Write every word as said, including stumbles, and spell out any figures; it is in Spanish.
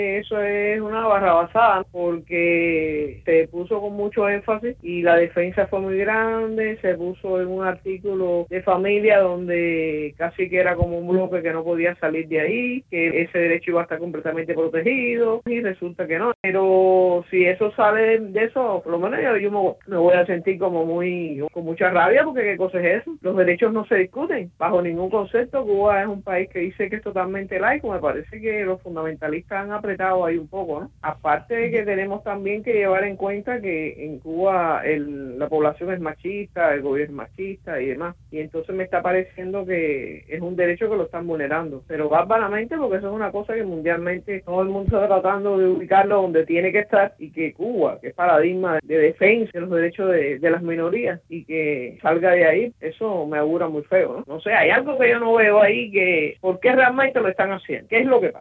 Eso es una barrabasada porque se puso con mucho énfasis y la defensa fue muy grande, se puso en un artículo de familia donde casi que era como un bloque que no podía salir de ahí, que ese derecho iba a estar completamente protegido y resulta que no. Pero si eso sale de eso, por lo menos yo, yo me, me voy a sentir como muy, con mucha rabia porque qué cosa es eso. Los derechos no se discuten bajo ningún concepto. Cuba es un país que dice que es totalmente laico. Me parece que los fundamentalistas han apretado ahí un poco, ¿no? Aparte de que tenemos también que llevar en cuenta que en Cuba el, la población es machista, el gobierno es machista y demás, y entonces me está pareciendo que es un derecho que lo están vulnerando, pero bárbaramente, porque eso es una cosa que mundialmente todo el mundo está tratando de ubicarlo donde tiene que estar, y que Cuba, que es paradigma de defensa de los derechos de, de las minorías, y que salga de ahí, eso me augura muy feo, ¿no? No sé, hay algo que yo no veo ahí, que ¿por qué realmente lo están haciendo? ¿Qué es lo que pasa?